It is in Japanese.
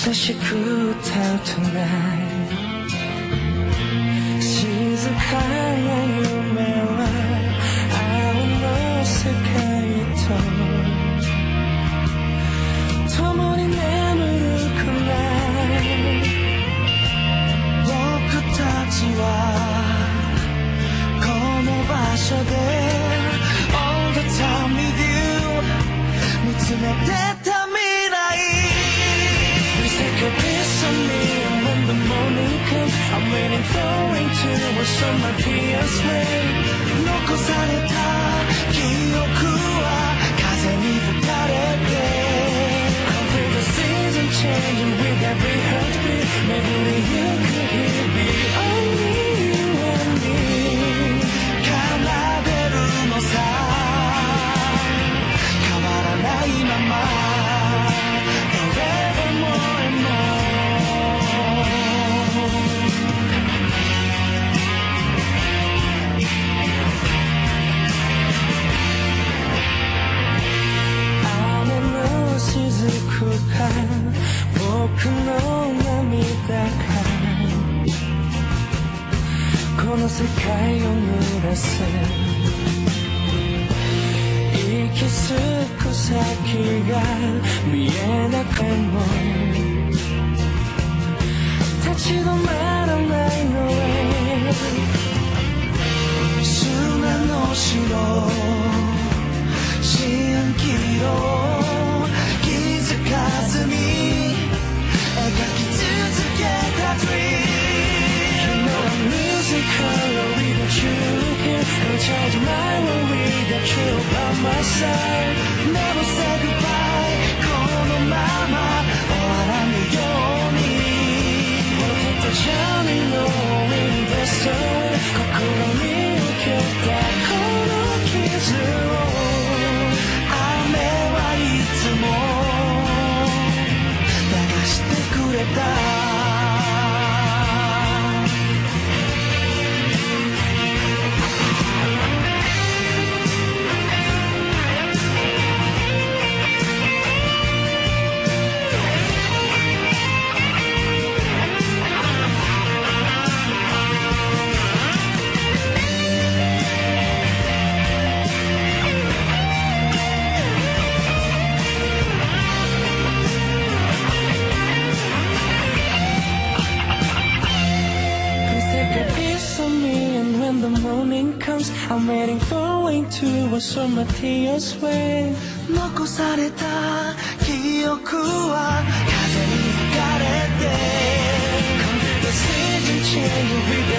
優しく歌う Tonight 静かな夢は青の世界と共に眠るかな僕たちはこの場所で All the time with you 見つめてた未来 Please take a piece of me and when the morning comes I'm waiting for it to wash on my tears away 残された記憶は風に吹かれて I feel the season changing with every heartbeat Maybe you could hear me Only you and me 奏でるのさ変わらないまま Forevermore and more 雨の雫が僕の涙がこの世界を濡らす行き着く先が見えなくても立ち止まらないのへ砂の城蜃気楼気づかずに描き続けた Dream You know I'm losing color without you here Don't change my world without you by my side Never say goodbye このまま終わらぬように Wanna take the journey knowing the story 心に受けたこの傷を雨はいつも流してくれたWhen the morning comes, I'm waiting for rain to wash all my tears away 残された記憶は風に吹かれて Come to the season change with